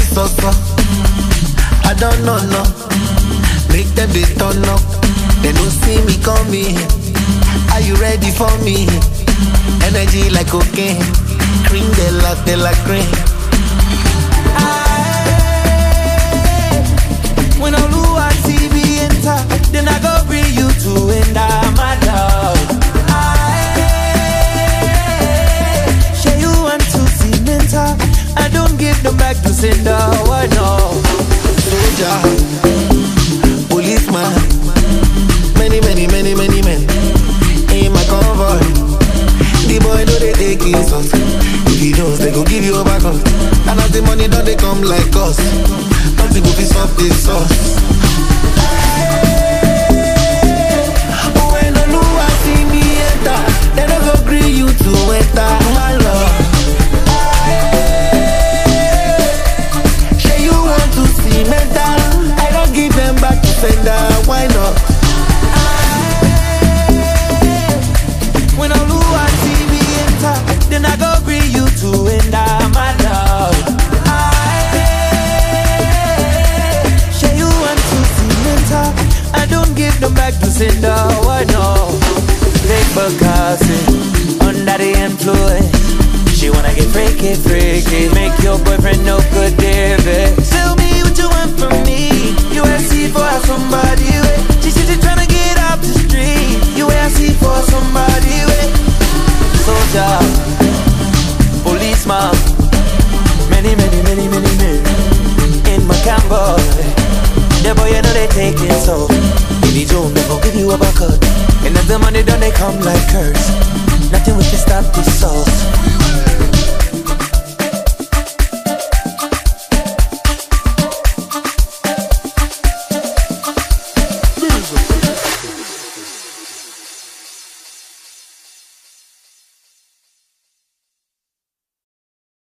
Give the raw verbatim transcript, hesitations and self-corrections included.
so so. I don't know no. Make them they turn up. They don't see me coming. Are you ready for me? Energy like cocaine. Cream de la de la cream. When Oluwa see me enter, then I go bring you to end my love. Share you want to see mental. I don't give them back to sender. Why no? Soldier, policeman, many, many, many, many men in my convoy. The boy know they take his us. If he knows, they go give you a back up. And as the money don't they come like us. Nothing go piss up this sauce. When Oluwa see me enter, they don't go agree you to enter my love. Say you want to see mental, I don't give them back to sender. Why not? When Oluwa see me enter, then I go bring you to enter my love. Say you want to see mental, I don't give them back to sender. Why no? Big Bacassi, under the influence. She wanna get freaky, freaky. Make your boyfriend no good, David. Tell me what you want from me. You ask for somebody with. She said she tryna get off the street. You ask for somebody with. Soldier, policeman, many, many, many, many men in my convoy. The boy you know they take it so. If you don't, they gon' give you a bucket. And if the money done, they come like curse. Nothing we can stop this sauce.